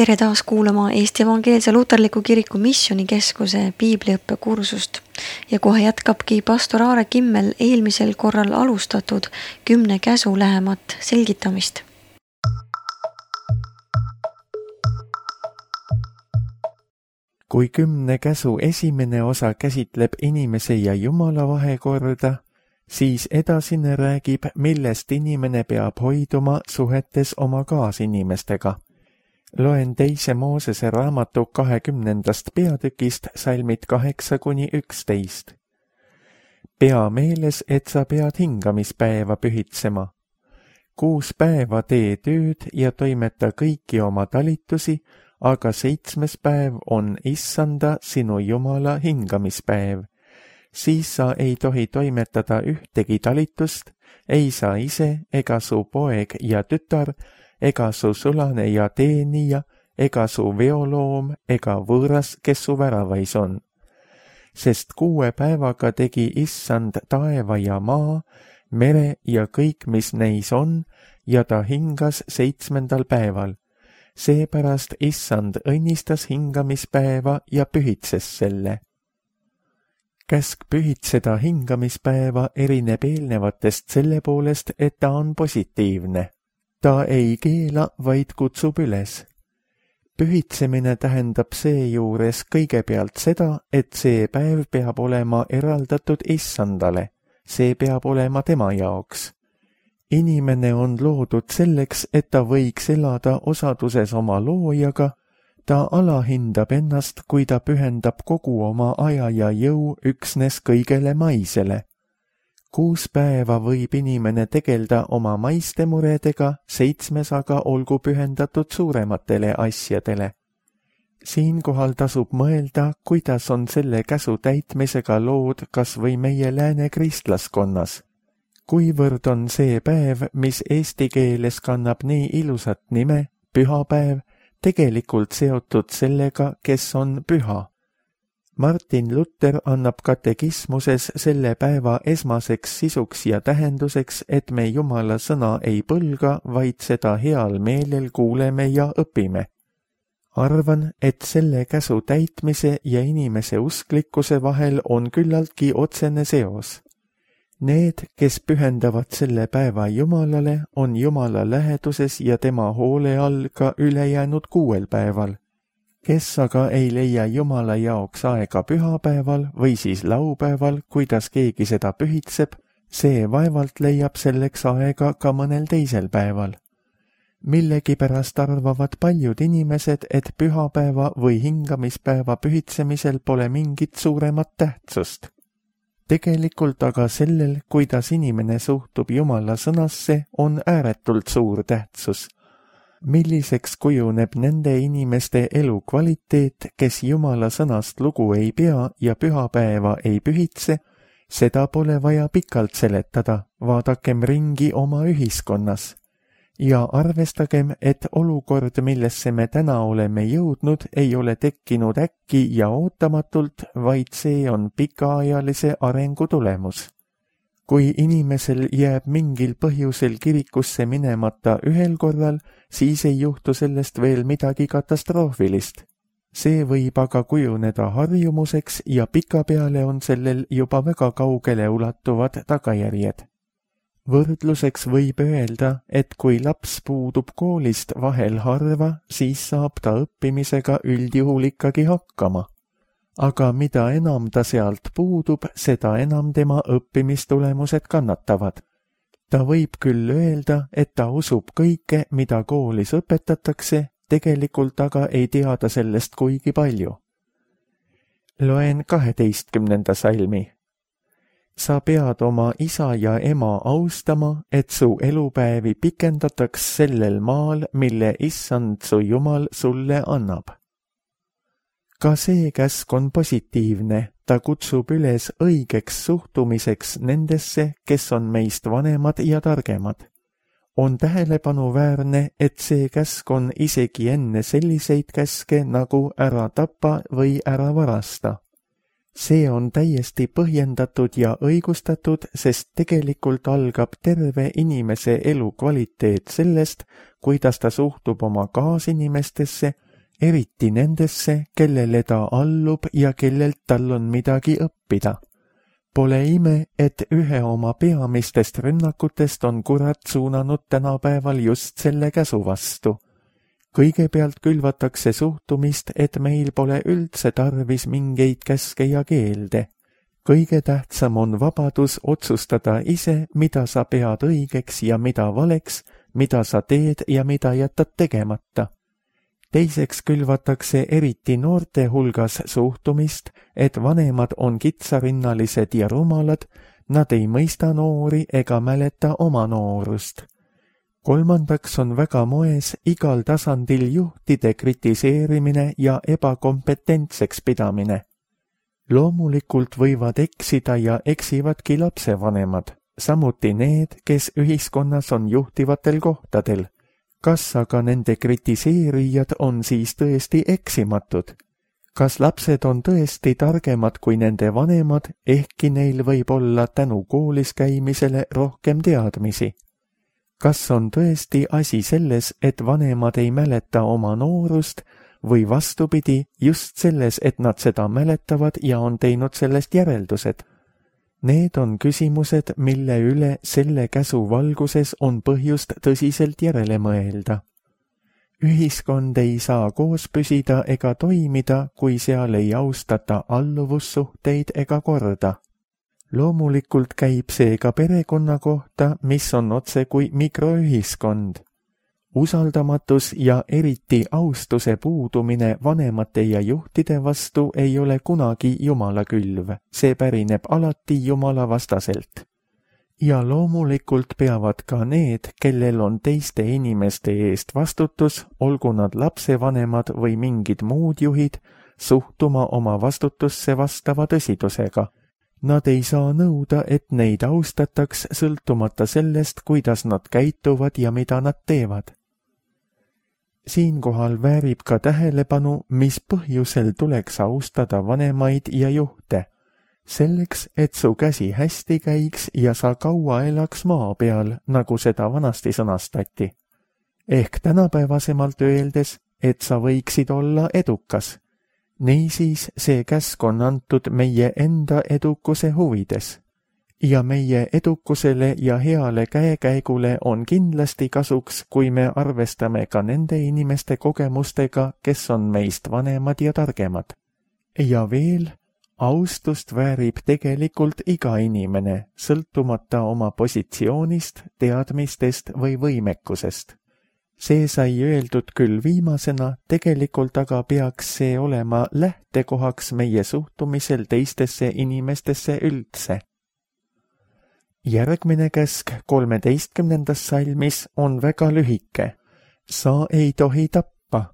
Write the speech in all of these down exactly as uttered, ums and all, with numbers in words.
Tere taas kuulama Eesti Evangeelse Luterliku Kiriku Missioonikeskuse piibliõppe kursust ja kohe jätkabki pastor Aare Kimmel eelmisel korral alustatud kümne käsu lähemat selgitamist. Kui kümne käsu esimene osa käsitleb inimese ja Jumala vahekorda, siis edasine räägib, millest inimene peab hoiduma suhetes oma kaasinimestega. Loen teise Moosese raamatu kahekümnendast peatükist salmid kaheksa kuni üksteist. Pea meeles, et sa pead hingamispäeva pühitsema. Kuus päeva tee tööd ja toimeta kõiki oma talitusi, aga seitsmes päev on Issanda sinu Jumala hingamispäev. Siis sa ei tohi toimetada ühtegi talitust, ei sa ise ega su poeg ja tütar, ega su sulane ja teenija, ega su veoloom, ega võõras, kes su väravais on. Sest kuue päevaga tegi Issand taeva ja maa, mere ja kõik, mis neis on, ja ta hingas seitsmendal päeval. Seepärast Issand õnnistas hingamispäeva ja pühitses selle. Käsk pühitseda hingamispäeva erineb eelnevatest selle poolest, et ta on positiivne. Ta ei keela, vaid kutsub üles. Pühitsemine tähendab seejuures kõigepealt seda, et see päev peab olema eraldatud Issandale. See peab olema tema jaoks. Inimene on loodud selleks, et ta võiks elada osaduses oma loojaga. Ta alahindab ennast, kui ta pühendab kogu oma aja ja jõu üksnes kõigele maisele. Kuus päeva võib inimene tegelda oma maiste muredega, seitsmes aga olgu pühendatud suurematele asjadele. Siinkohal tasub mõelda, kuidas on selle käsu täitmisega lood kas või meie lääne kristlaskonnas. Kuivõrd on see päev, mis eesti keeles kannab nii ilusat nime, pühapäev, tegelikult seotud sellega, kes on püha. Martin Luther annab katekismuses selle päeva esmaseks sisuks ja tähenduseks, et me Jumala sõna ei põlga, vaid seda heal meelel kuuleme ja õpime. Arvan, et selle käsu täitmise ja inimese usklikkuse vahel on küllaltki otsene seos. Need, kes pühendavad selle päeva Jumalale, on Jumala läheduses ja tema hoole all ka ülejäänud kuuel päeval. Kes aga ei leia Jumala jaoks aega pühapäeval või siis laupäeval, kuidas keegi seda pühitseb, see vaevalt leiab selleks aega ka mõnel teisel päeval. Millegipärast arvavad paljud inimesed, et pühapäeva või hingamispäeva pühitsemisel pole mingit suuremat tähtsust. Tegelikult aga sellel, kuidas inimene suhtub Jumala sõnasse, on ääretult suur tähtsus. Milliseks kujuneb nende inimeste elu kvaliteet, kes Jumala sõnast lugu ei pea ja pühapäeva ei pühitse, seda pole vaja pikalt seletada, vaadakem ringi oma ühiskonnas. Ja arvestagem, et olukord, millesse me täna oleme jõudnud, ei ole tekkinud äkki ja ootamatult, vaid see on pikaajalise arengu tulemus. Kui inimesel jääb mingil põhjusel kirikusse minemata ühel korral, siis ei juhtu sellest veel midagi katastroofilist. See võib aga kujuneda harjumuseks ja pikapeale on sellel juba väga kaugele ulatuvad tagajärjed. Võrdluseks võib öelda, et kui laps puudub koolist vahel harva, siis saab ta õppimisega üldjuhul ikkagi hakkama. Aga mida enam ta sealt puudub, seda enam tema õppimistulemused kannatavad. Ta võib küll öelda, et ta usub kõike, mida koolis õpetatakse, tegelikult aga ei tea ta sellest kuigi palju. Loen kaheteistkümnenda salmi. Sa pead oma isa ja ema austama, et su elupäevi pikendataks sellel maal, mille Issand su Jumal sulle annab. Ka see käsk on positiivne, ta kutsub üles õigeks suhtumiseks nendesse, kes on meist vanemad ja targemad. On tähelepanuväärne, et see käsk on isegi enne selliseid käske nagu ära tapa või ära varasta. See on täiesti põhjendatud ja õigustatud, sest tegelikult algab terve inimese elu kvaliteet sellest, kuidas ta suhtub oma kaasinimestesse eriti nendesse, kellele ta allub ja kellelt tal on midagi õppida. Pole ime, et ühe oma peamistest rünnakutest on kurat suunanud tänapäeval just selle käsu vastu. Kõigepealt külvatakse suhtumist, et meil pole üldse tarvis mingeid käske ja keelde. Kõige tähtsam on vabadus otsustada ise, mida sa pead õigeks ja mida valeks, mida sa teed ja mida jätad tegemata. Teiseks külvatakse eriti noorte hulgas suhtumist, et vanemad on kitsarinnalised ja rumalad, nad ei mõista noori ega mäleta oma noorust. Kolmandaks on väga moes igal tasandil juhtide kritiseerimine ja ebakompetentseks pidamine. Loomulikult võivad eksida ja eksivadki lapsevanemad, samuti need, kes ühiskonnas on juhtivatel kohtadel. Kas aga nende kritiseerijad on siis tõesti eksimatud? Kas lapsed on tõesti targemad kui nende vanemad, ehkki neil võib olla tänu koolis käimisele rohkem teadmisi? Kas on tõesti asi selles, et vanemad ei mäleta oma noorust või vastupidi just selles, et nad seda mäletavad ja on teinud sellest järeldused? Need on küsimused, mille üle selle käsu valguses on põhjust tõsiselt järele mõelda. Ühiskond ei saa koos püsida ega toimida, kui seal ei austata alluvussuhteid ega korda. Loomulikult käib see ka perekonna kohta, mis on otse kui mikroühiskond. Usaldamatus ja eriti austuse puudumine vanemate ja juhtide vastu ei ole kunagi Jumala külv, see pärineb alati Jumala vastaselt. Ja loomulikult peavad ka need, kellel on teiste inimeste eest vastutus, olgu nad lapsevanemad või mingid muud juhid, suhtuma oma vastutusse vastava tõsidusega. Nad ei saa nõuda, et neid austataks sõltumata sellest, kuidas nad käituvad ja mida nad teevad. Siinkohal väärib ka tähelepanu, mis põhjusel tuleks austada vanemaid ja juhte. Selleks, et su käsi hästi käiks ja sa kaua elaks maa peal, nagu seda vanasti sõnastati. Ehk tänapäevasemalt öeldes, et sa võiksid olla edukas. Niisiis see käsk on antud meie enda edukuse huvides. Ja meie edukusele ja heale käekäigule on kindlasti kasuks, kui me arvestame ka nende inimeste kogemustega, kes on meist vanemad ja targemad. Ja veel, austust väärib tegelikult iga inimene, sõltumata oma positsioonist, teadmistest või võimekusest. See sai öeldud küll viimasena, tegelikult aga peaks see olema lähtekohaks meie suhtumisel teistesse inimestesse üldse. Järgmine käsk kolmeteistkümnendas salmis on väga lühike. Sa ei tohi tappa.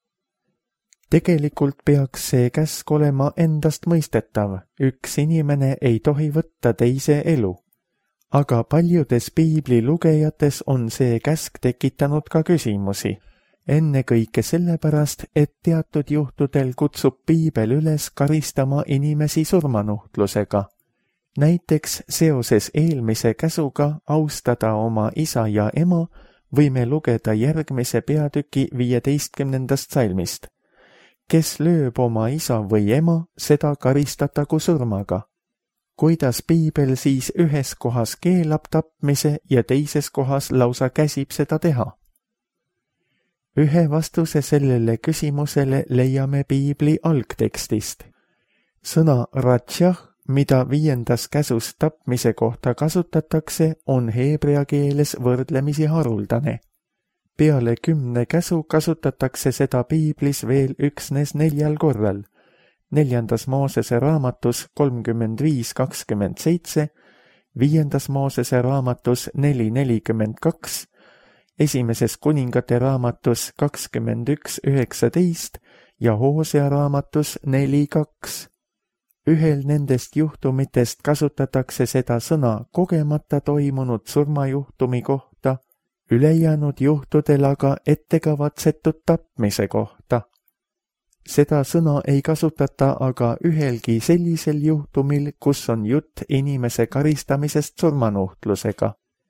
Tegelikult peaks see käsk olema endast mõistetav. Üks inimene ei tohi võtta teise elu. Aga paljudes piibli lugejates on see käsk tekitanud ka küsimusi. Ennekõike sellepärast, et teatud juhtudel kutsub piibel üles karistama inimesi surmanuhtlusega. Näiteks seoses eelmise käsuga austada oma isa ja ema võime lugeda järgmise peatüki viieteistkümnendast salmist. Kes lööb oma isa või ema, seda karistatagu surmaga. Kuidas piibel siis ühes kohas keelab tapmise ja teises kohas lausa käsib seda teha? Ühe vastuse sellele küsimusele leiame piibli algtekstist. Sõna ratšah, mida viiendas käsus tapmise kohta kasutatakse, on heebrea keeles võrdlemisi haruldane. Peale kümne käsu kasutatakse seda piiblis veel üksnes neljal korral. Neljandas Moosese raamatus kolmkümmend viis kakskümmend seitse, viiendas Moosese raamatus neli nelikümmend kaks, esimeses kuningate raamatus kakskümmend üks üheksateist ja Hoosea raamatus neli kaks. Ühel nendest juhtumitest kasutatakse seda sõna kogemata toimunud surmajuhtumi kohta, ülejäänud juhtudel aga ettekavatsetud tapmise kohta. Seda sõna ei kasutata aga ühelgi sellisel juhtumil, kus on jutt inimese karistamisest surmanuhtlusega.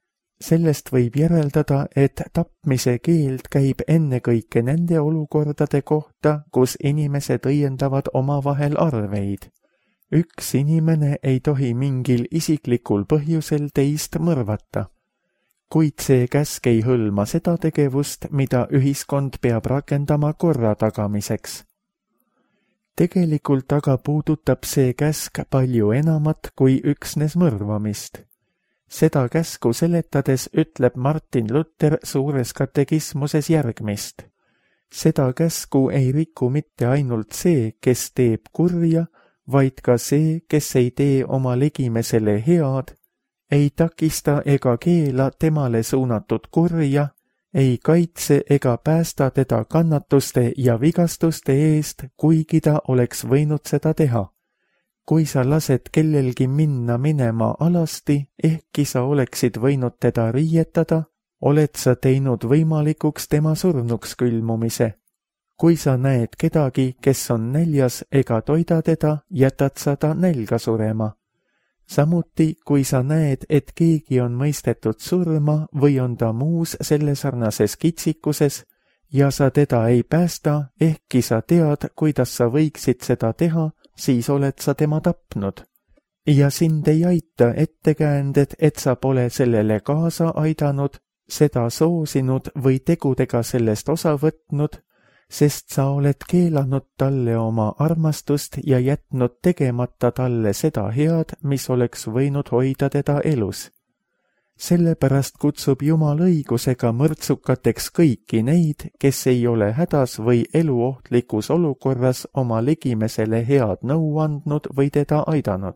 Sellest võib järeldada, et tapmise keeld käib ennekõike nende olukordade kohta, kus inimesed õiendavad omavahel arveid. Üks inimene ei tohi mingil isiklikul põhjusel teist mõrvata. Kuid see käsk ei hõlma seda tegevust, mida ühiskond peab rakendama korra tagamiseks. Tegelikult aga puudutab see käsk palju enamat kui üksnes mõrvamist. Seda käsku seletades ütleb Martin Luther suures katekismuses järgmist. Seda käsku ei riku mitte ainult see, kes teeb kurja, vaid ka see, kes ei tee oma ligimesele head, ei takista ega keela temale suunatud kurja, ei kaitse ega päästa teda kannatuste ja vigastuste eest, kuigi ta oleks võinud seda teha. Kui sa lased kellelgi minna minema alasti, ehkki sa oleksid võinud teda riietada, oled sa teinud võimalikuks tema surnuks külmumise. Kui sa näed kedagi, kes on näljas ega toida teda, jätad sa ta nälga surema. Samuti, kui sa näed, et keegi on mõistetud surma või on ta muus selle sarnases kitsikuses ja sa teda ei päästa, ehkki sa tead, kuidas sa võiksid seda teha, siis oled sa tema tapnud. Ja sind ei aita ettekäänded, et sa pole sellele kaasa aidanud, seda soosinud või tegudega sellest osa võtnud, sest sa oled keelanud talle oma armastust ja jätnud tegemata talle seda head, mis oleks võinud hoida teda elus. Sellepärast kutsub Jumal õigusega mõrtsukateks kõiki neid, kes ei ole hädas või eluohtlikus olukorras oma ligimesele head nõu andnud või teda aidanud.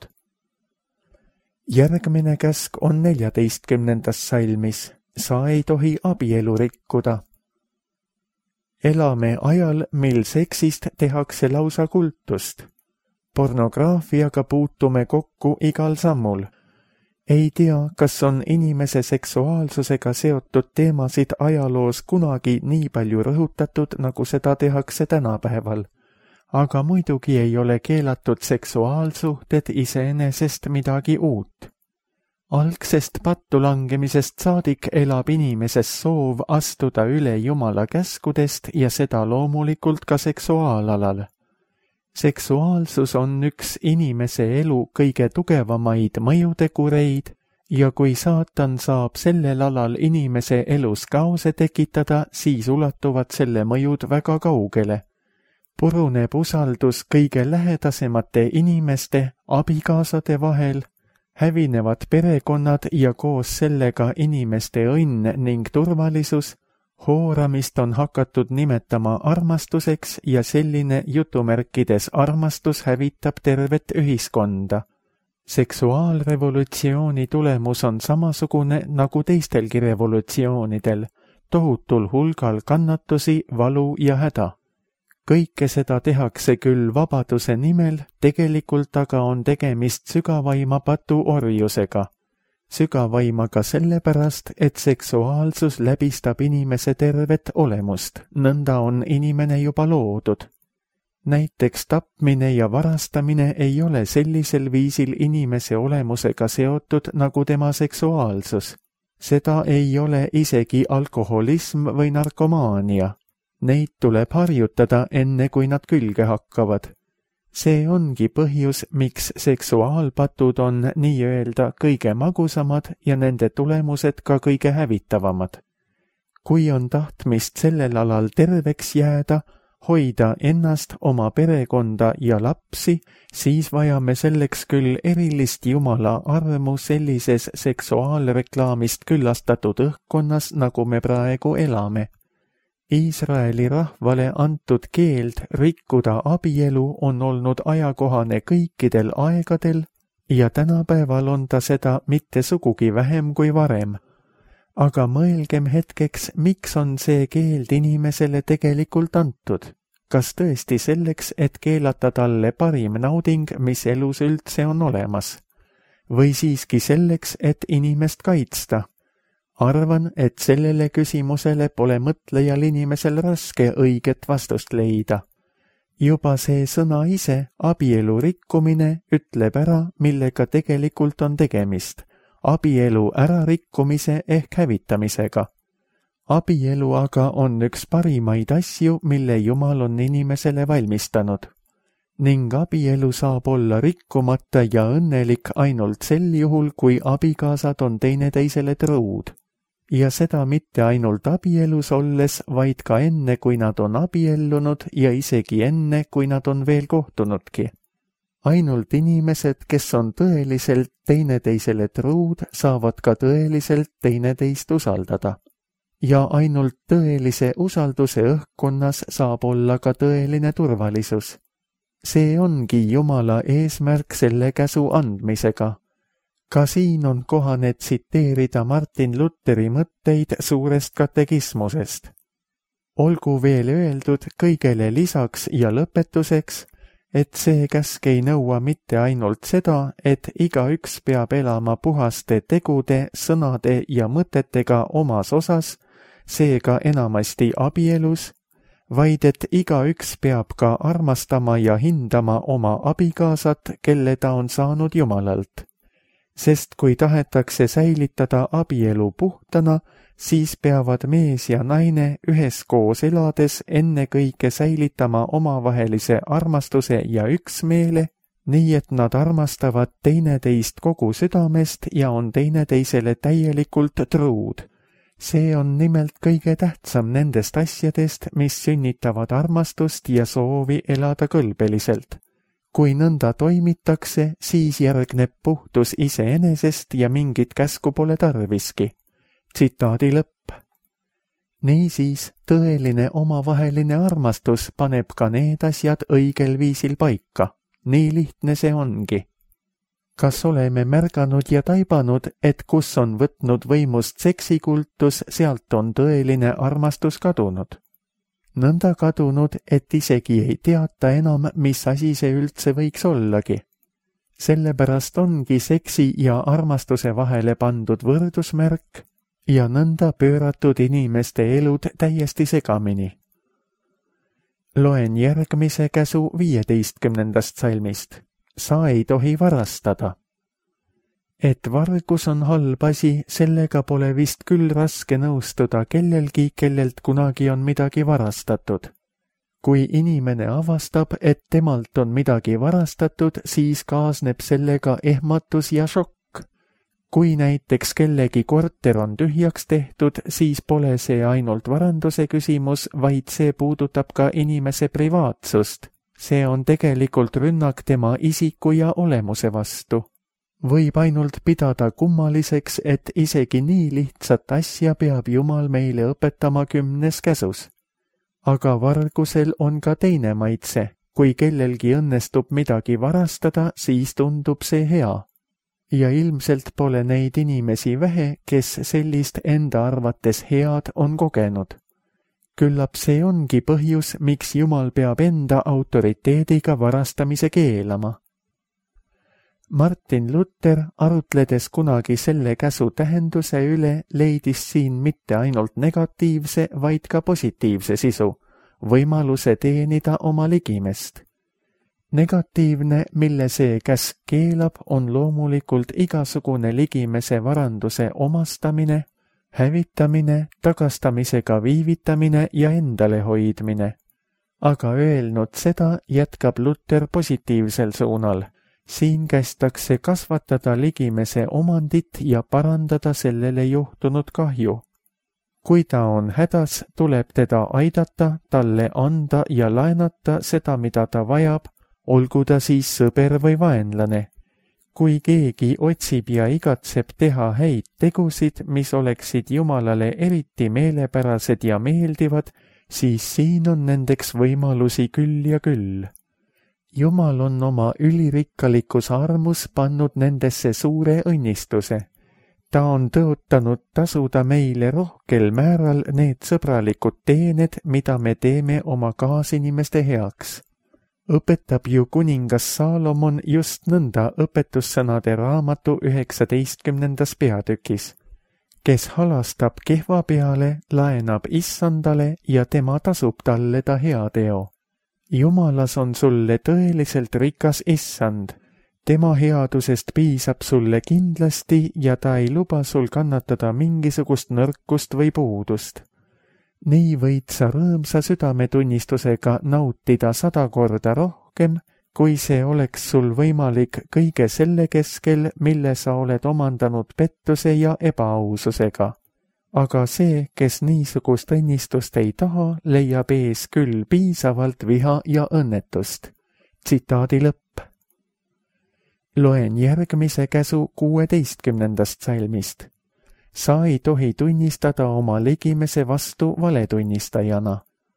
Järgmine käsk on neljateistkümnendas salmis. Sa ei tohi abielu rikkuda. Elame ajal, mil seksist tehakse lausa kultust. Pornograafiaga puutume kokku igal sammul. Ei tea, kas on inimese seksuaalsusega seotud teemasid ajaloos kunagi nii palju rõhutatud, nagu seda tehakse tänapäeval. Aga muidugi ei ole keelatud seksuaalsuhted iseenesest midagi uut. Algsest pattu langemisest saadik elab inimeses soov astuda üle Jumala käskudest ja seda loomulikult ka seksuaalalal. Seksuaalsus on üks inimese elu kõige tugevamaid mõjutegureid ja kui saatan saab sellel alal inimese elus kaose tekitada, siis ulatuvad selle mõjud väga kaugele. Puruneb usaldus kõige lähedasemate inimeste, abikaasade vahel, hävinevad perekonnad ja koos sellega inimeste õnn ning turvalisus, hooramist on hakatud nimetama armastuseks ja selline jutumärkides armastus hävitab tervet ühiskonda. Seksuaalrevolutsiooni tulemus on samasugune nagu teistelgi revolutsioonidel, tohutul hulgal kannatusi, valu ja häda. Kõike seda tehakse küll vabaduse nimel, tegelikult aga on tegemist sügavaima patu orjusega. Sügavaima ka sellepärast, et seksuaalsus läbistab inimese tervet olemust, nõnda on inimene juba loodud. Näiteks tapmine ja varastamine ei ole sellisel viisil inimese olemusega seotud nagu tema seksuaalsus. Seda ei ole isegi alkoholism või narkomaania. Neid tuleb harjutada enne, kui nad külge hakkavad. See ongi põhjus, miks seksuaalpatud on nii-öelda kõige magusamad ja nende tulemused ka kõige hävitavamad. Kui on tahtmist sellel alal terveks jääda, hoida ennast, oma perekonda ja lapsi, siis vajame selleks küll erilist Jumala armu sellises seksuaalreklaamist küllastatud õhkkonnas, nagu me praegu elame. Iisraeli rahvale antud keeld rikkuda abielu on olnud ajakohane kõikidel aegadel ja tänapäeval on ta seda mitte sugugi vähem kui varem. Aga mõelgem hetkeks, miks on see keeld inimesele tegelikult antud? Kas tõesti selleks, et keelata talle parim nauding, mis elus üldse on olemas? Või siiski selleks, et inimest kaitsta? Arvan, et sellele küsimusele pole mõtlejal inimesel raske õiget vastust leida. Juba see sõna ise, abielu rikkumine, ütleb ära, millega tegelikult on tegemist. abielu ärarikkumise ehk hävitamisega. Abielu aga on üks parimaid asju, mille Jumal on inimesele valmistanud. Ning abielu saab olla rikkumata ja õnnelik ainult sel juhul, kui abikaasad on teineteisele truud. Ja seda mitte ainult abielus olles, vaid ka enne, kui nad on abiellunud ja isegi enne, kui nad on veel kohtunudki. Ainult inimesed, kes on tõeliselt teineteisele truud, saavad ka tõeliselt teineteist usaldada. Ja ainult tõelise usalduse õhkkonnas saab olla ka tõeline turvalisus. See ongi Jumala eesmärk selle käsu andmisega. Ka siin on kohane tsiteerida Martin Lutheri mõtteid suurest katekismusest. Olgu veel öeldud kõigele lisaks ja lõpetuseks, et see käsk ei nõua mitte ainult seda, et igaüks peab elama puhaste tegude, sõnade ja mõtetega omas osas, seega enamasti abielus, vaid et igaüks peab ka armastama ja hindama oma abikaasat, kelle ta on saanud Jumalalt. Sest kui tahetakse säilitada abielu puhtana, siis peavad mees ja naine üheskoos elades ennekõike säilitama omavahelise armastuse ja üksmeele, nii et nad armastavad teineteist kogu südamest ja on teineteisele täielikult truud. See on nimelt kõige tähtsam nendest asjadest, mis sünnitavad armastust ja soovi elada kõlbeliselt. Kui nõnda toimitakse, siis järgneb puhtus iseenesest ja mingit käsku pole tarviski. Tsitaadi lõpp. Niisiis, tõeline omavaheline armastus paneb ka need asjad õigel viisil paika. Nii lihtne see ongi. Kas oleme märganud ja taibanud, et kus on võtnud võimust seksikultus, sealt on tõeline armastus kadunud? Nõnda kadunud, et isegi ei teata enam, mis asi see üldse võiks ollagi. Sellepärast ongi seksi ja armastuse vahele pandud võrdusmärk ja nõnda pööratud inimeste elud täiesti segamini. Loen järgmise käsu viieteistkümnendast salmist. Sa ei tohi varastada. Et vargus on halb asi, sellega pole vist küll raske nõustuda kellelgi, kellelt kunagi on midagi varastatud. Kui inimene avastab, et temalt on midagi varastatud, siis kaasneb sellega ehmatus ja šokk. Kui näiteks kellegi korter on tühjaks tehtud, siis pole see ainult varanduse küsimus, vaid see puudutab ka inimese privaatsust. See on tegelikult rünnak tema isiku ja olemuse vastu. Võib ainult pidada kummaliseks, et isegi nii lihtsat asja peab Jumal meile õpetama kümnes käsus. Aga vargusel on ka teine maitse. Kui kellelgi õnnestub midagi varastada, siis tundub see hea. Ja ilmselt pole neid inimesi vähe, kes sellist enda arvates head on kogenud. Küllap see ongi põhjus, miks Jumal peab enda autoriteediga varastamise keelama. Martin Luther, arutledes kunagi selle käsu tähenduse üle, leidis siin mitte ainult negatiivse, vaid ka positiivse sisu, võimaluse teenida oma ligimest. Negatiivne, mille see käsk keelab, on loomulikult igasugune ligimese varanduse omastamine, hävitamine, tagastamisega viivitamine ja endale hoidmine. Aga öelnud seda, jätkab Luther positiivsel suunal. Siin kästakse kasvatada ligimese omandit ja parandada sellele juhtunud kahju. Kui ta on hädas, tuleb teda aidata, talle anda ja laenata seda, mida ta vajab, olgu ta siis sõber või vaenlane. Kui keegi otsib ja igatseb teha häid tegusid, mis oleksid Jumalale eriti meelepärased ja meeldivad, siis siin on nendeks võimalusi küll ja küll. Jumal on oma ülirikkalikus armus pannud nendesse suure õnnistuse. Ta on tõotanud tasuda meile rohkel määral need sõbralikud teened, mida me teeme oma kaasinimeste heaks. Õpetab ju kuningas Saalomon just nõnda õpetussõnade raamatu üheksateistkümnendas peatükis. Kes halastab kehva peale, laenab issandale ja tema tasub talle ta hea teo. Jumalas on sulle tõeliselt rikas issand. tema headusest piisab sulle kindlasti ja ta ei luba sul kannatada mingisugust nõrkust või puudust. Nii võid sa rõõmsa südametunnistusega nautida sada korda rohkem, kui see oleks sul võimalik kõige selle keskel, mille sa oled omandanud pettuse ja ebaaususega. Aga see, kes niisugust õnnistust ei taha, leiab ees küll piisavalt viha ja õnnetust. Tsitaadi lõpp. Loen järgmise käsu kuueteistkümnendast salmist. Sa ei tohi tunnistada oma ligimese vastu valetunnistajana.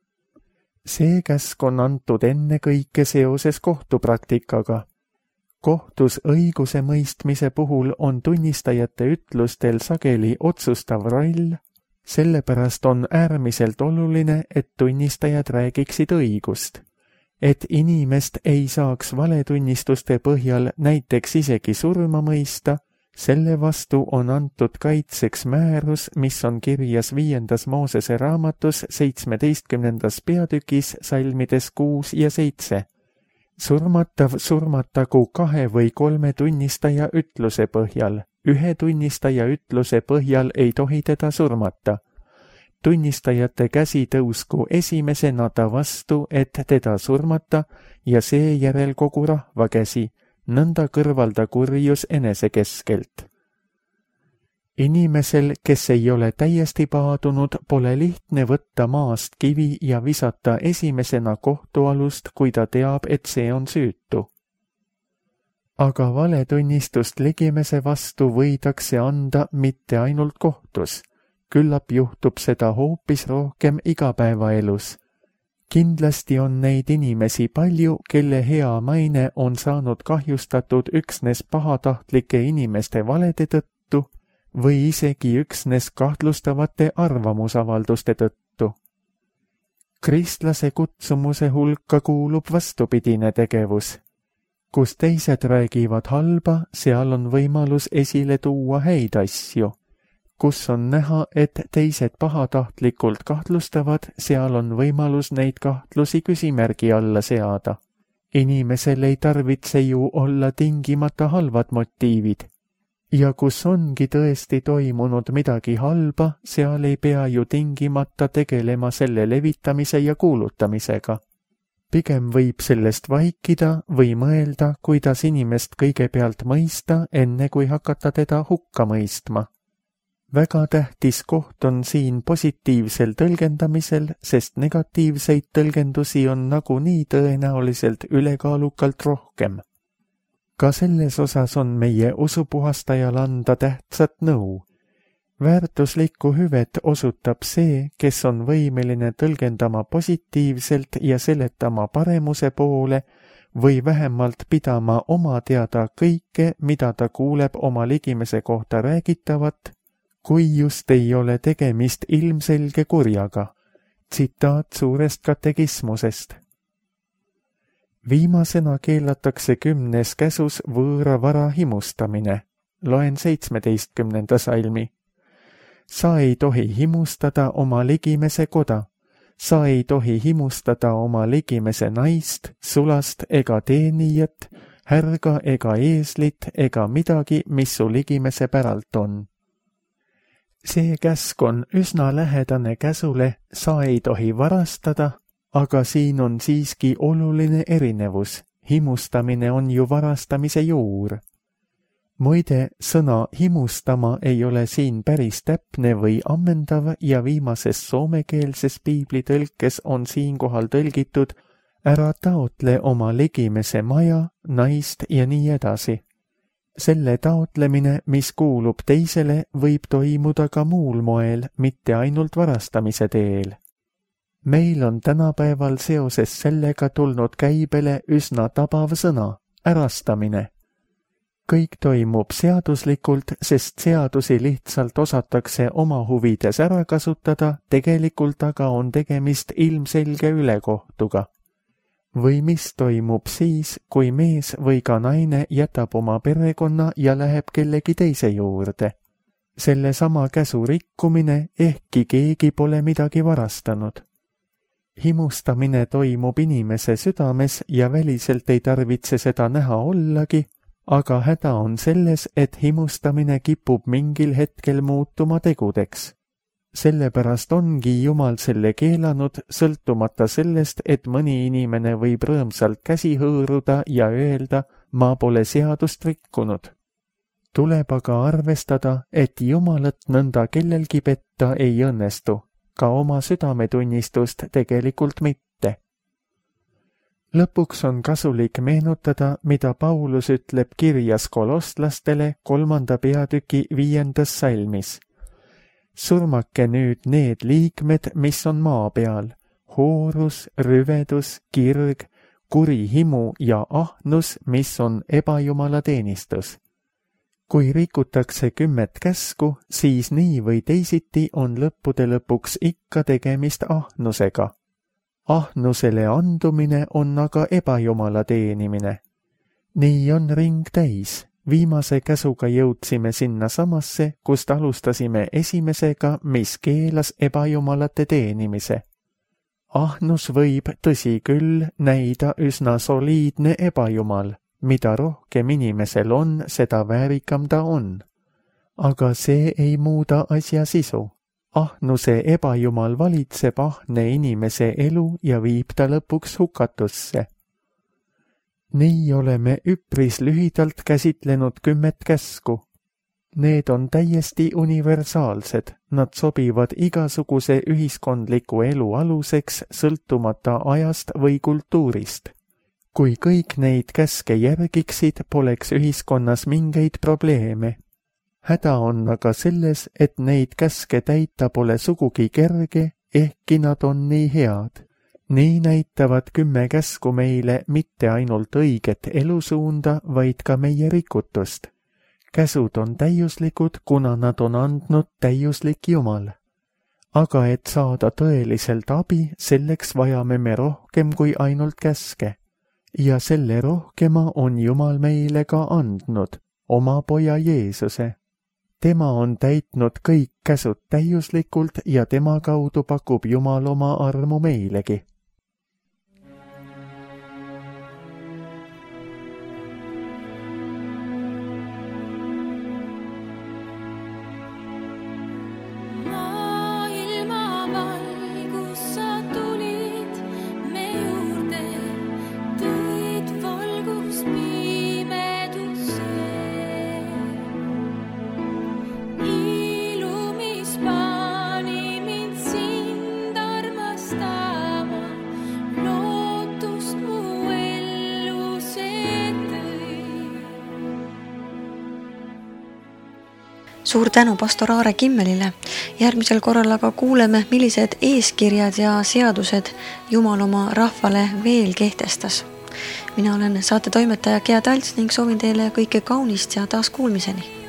See käsk on antud enne kõike seoses kohtupraktikaga. Kohtus õiguse mõistmise puhul on tunnistajate ütlustel sageli otsustav roll, sellepärast on äärmiselt oluline, et tunnistajad räägiksid õigust. Et inimest ei saaks valetunnistuste põhjal näiteks isegi surma mõista, selle vastu on antud kaitseks määrus, mis on kirjas viiendas Moosese raamatus seitsmeteistkümnendas peatükis salmides kuus ja seitse. Surmatav surmatagu kahe või kolme tunnistaja ütluse põhjal. Ühe tunnistaja ütluse põhjal ei tohi teda surmata. Tunnistajate käsi tõusku esimesena ta vastu, et teda surmata, ja seejärel kogu rahva käsi, nõnda kõrvalda kurjus enese keskelt. Inimesel, kes ei ole täiesti paadunud, pole lihtne võtta maast kivi ja visata esimesena kohtualust, kui ta teab, et see on süütu. Aga valetunnistust ligimese vastu võidakse anda mitte ainult kohtus. Küllap juhtub seda hoopis rohkem igapäevaelus. Kindlasti on neid inimesi palju, kelle hea maine on saanud kahjustatud üksnes pahatahtlike inimeste valede tõttu või isegi üksnes kahtlustavate arvamusavalduste tõttu. Kristlase kutsumuse hulka kuulub vastupidine tegevus. Kus teised räägivad halba, seal on võimalus esile tuua häid asju. Kus on näha, et teised pahatahtlikult kahtlustavad, seal on võimalus neid kahtlusi küsimärgi alla seada. Inimesel ei tarvitse ju olla tingimata halvad motiivid. Ja kus ongi tõesti toimunud midagi halba, seal ei pea ju tingimata tegelema selle levitamise ja kuulutamisega. Pigem võib sellest vaikida või mõelda, kuidas inimest kõigepealt mõista, enne kui hakata teda hukka mõistma. Väga tähtis koht on siin positiivsel tõlgendamisel, sest negatiivseid tõlgendusi on nagunii tõenäoliselt ülekaalukalt rohkem. Ka selles osas on meie usupuhastajal anda tähtsat nõu. Väärtuslikku hüvet osutab see, kes on võimeline tõlgendama positiivselt ja seletama paremuse poole või vähemalt pidama oma teada kõike, mida ta kuuleb oma ligimese kohta räägitavat, kui just ei ole tegemist ilmselge kurjaga. Tsitaat suurest katekismusest. Viimasena keelatakse kümnes käsus võõra vara himustamine. Loen seitsmeteistkümnenda salmi. Sa ei tohi himustada oma ligimese koda. Sa ei tohi himustada oma ligimese naist, sulast ega teenijat, härga ega eeslit ega midagi, mis su ligimese päralt on. See käsk on üsna lähedane käsule, sa ei tohi varastada, aga siin on siiski oluline erinevus. Himustamine on ju varastamise juur. Muide, sõna himustama ei ole siin päris täpne või ammendav ja viimases soomekeelses piiblitõlkes on siinkohal tõlgitud ära taotle oma ligimese maja, naist ja nii edasi. Selle taotlemine, mis kuulub teisele, võib toimuda ka muul moel, mitte ainult varastamise teel. Meil on tänapäeval seoses sellega tulnud käibele üsna tabav sõna, ärastamine. Kõik toimub seaduslikult, sest seadusi lihtsalt osatakse oma huvides ära kasutada, tegelikult aga on tegemist ilmselge ülekohtuga. Või mis toimub siis, kui mees või ka naine jätab oma perekonna ja läheb kellegi teise juurde. Selle sama käsu rikkumine, ehkki keegi pole midagi varastanud. Himustamine toimub inimese südames ja väliselt ei tarvitse seda näha ollagi, aga häda on selles, et himustamine kipub mingil hetkel muutuma tegudeks. Sellepärast ongi Jumal selle keelanud, sõltumata sellest, et mõni inimene võib rõõmsalt käsi hõõruda ja öelda, ma pole seadust rikkunud. Tuleb aga arvestada, et Jumalat nõnda kellelgi petta ei õnnestu, ka oma südametunnistust tegelikult mitte. Lõpuks on kasulik meenutada, mida Paulus ütleb kirjas kolostlastele kolmanda peatüki viiendas salmis. Surmake nüüd need liikmed, mis on maa peal, hoorus, rüvedus, kirg, kuri himu ja ahnus, mis on ebajumala teenistus. Kui rikutakse kümmet käsku, siis nii või teisiti on lõppude lõpuks ikka tegemist ahnusega. Ahnusele andumine on aga ebajumala teenimine. Nii on ring täis. Viimase käsuga jõudsime sinna samasse, kust alustasime esimesega, mis keelas ebajumalate teenimise. Ahnus võib, tõsi küll, näida üsna soliidne ebajumal, mida rohkem inimesel on, seda väärikam ta on. Aga see ei muuda asja sisu. Ahnuse ebajumal valitseb ahne inimese elu ja viib ta lõpuks hukatusse. Nii oleme üpris lühidalt käsitlenud kümmet käsku. Need on täiesti universaalsed, nad sobivad igasuguse ühiskondliku elu aluseks, sõltumata ajast või kultuurist. Kui kõik neid käske järgiksid, poleks ühiskonnas mingeid probleeme. Häda on aga selles, et neid käske täita pole sugugi kerge, ehkki nad on nii head. Nii näitavad kümme käsku meile mitte ainult õiget elusuunda, vaid ka meie rikutust. Käsud on täiuslikud, kuna nad on andnud täiuslik Jumal. Aga et saada tõeliselt abi, selleks vajame me rohkem kui ainult käske. Ja selle rohkema on Jumal meile ka andnud, oma poja Jeesuse. Tema on täitnud kõik käsud täiuslikult ja tema kaudu pakub Jumal oma armu meilegi. Suur tänu pastor Aare Kimmelile. Järgmisel korral aga kuuleme, millised eeskirjad ja seadused Jumal oma rahvale veel kehtestas. Mina olen saate toimetaja Gea Talts ning soovin teile kõike kaunist ja taas kuulmiseni.